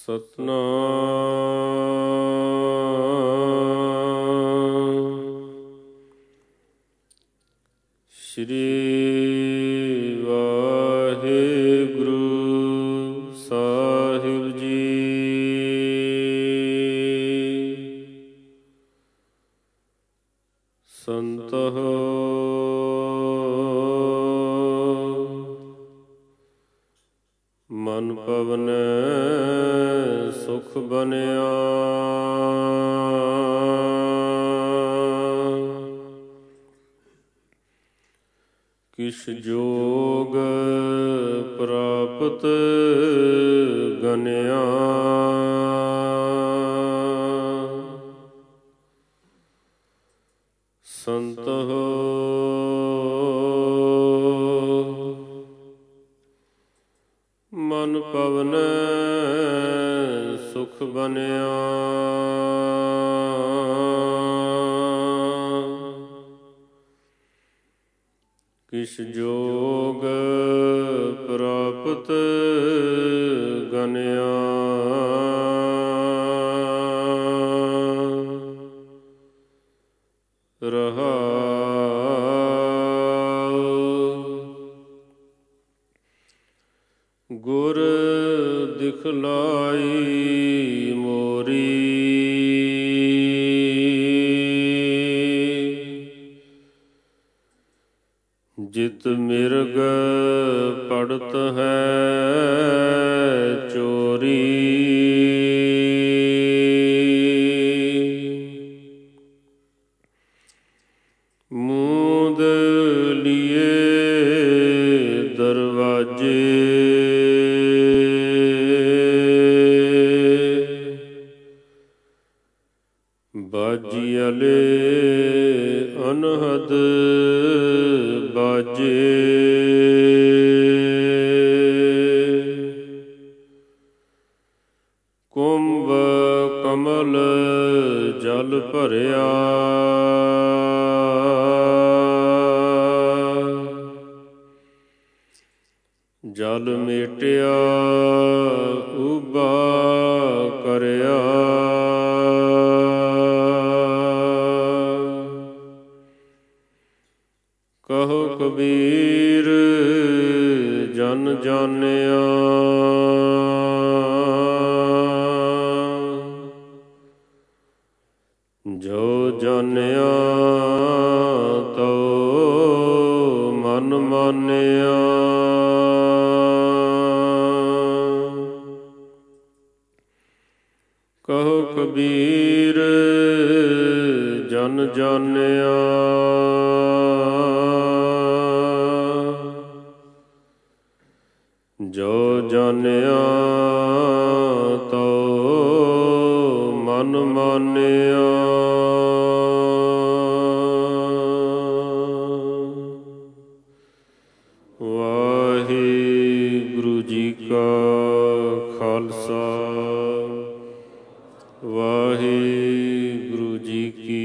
ਸਤਨਾਮ ਸ਼੍ਰੀ ਵਾਹਿਗੁਰੂ ਸਾਹਿਬ ਜੀ। ਸੰਤੋਂ ਮਨ ਪਵਨੈ ਸੁਖ ਬਨਿਆ। ਕਿਛ ਜੋਗ ਪ੍ਰਾਪਤ ਗਨਿਆ। ਸੰਤੋਂ ਮਨ ਪਵਨੈ ਸੁਖ ਬਨਿਆ। ਕਿਛ ਜੋਗ ਪ੍ਰਾਪਤ ਗਨਿਆ। ਰਹਾਉ ਗੁਰ ਦਿਖਲਾਈ ਮੋਰੀ। ਜਿਤ ਮਿਰਗ ਪੜਤ ਹੈ ਚੋਰੀ। ਮੂੰਦ ਲੀਏ ਦਰਵਾਜੇ। ਬਾਜੀਅਲੇ ਅਨਹਦ ਬਾਜੇ। ਕੁੰਭ ਕਮਲ ਜਲ ਭਰਿਆ। ਜਲ ਮੇਟਿਆ ਉਬਾ ਕਰਿਆ। ਕਹੋ ਕਬੀਰ ਜਨ ਜਾਣਿਆ। ਜੋ ਜਾਣਿਆ ਤੋ ਮਨ ਮਾਨਿਆ। ਕਹੋ ਕਬੀਰ ਜਨ ਜਾਣਿਆ। ਜੋ ਜਾਣਿਆ ਤੋ ਮਨ ਮਾਨਿਆ। ਵਾਹਿਗੁਰੂ ਜੀ ਕਾ ਖਾਲਸਾ ਵਾਹਿਗੁਰੂ ਜੀ ਕੀ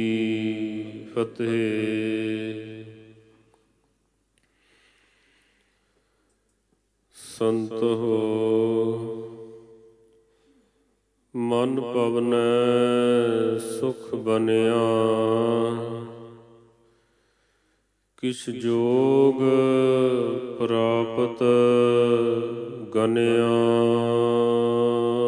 ਫਤਿਹ। ਸੰਤੋਂ ਮਨ ਪਵਨੈ ਸੁਖ ਬਨਿਆ। ਕਿਛ ਜੋਗ ਪ੍ਰਾਪਤ ਗਨਿਆ।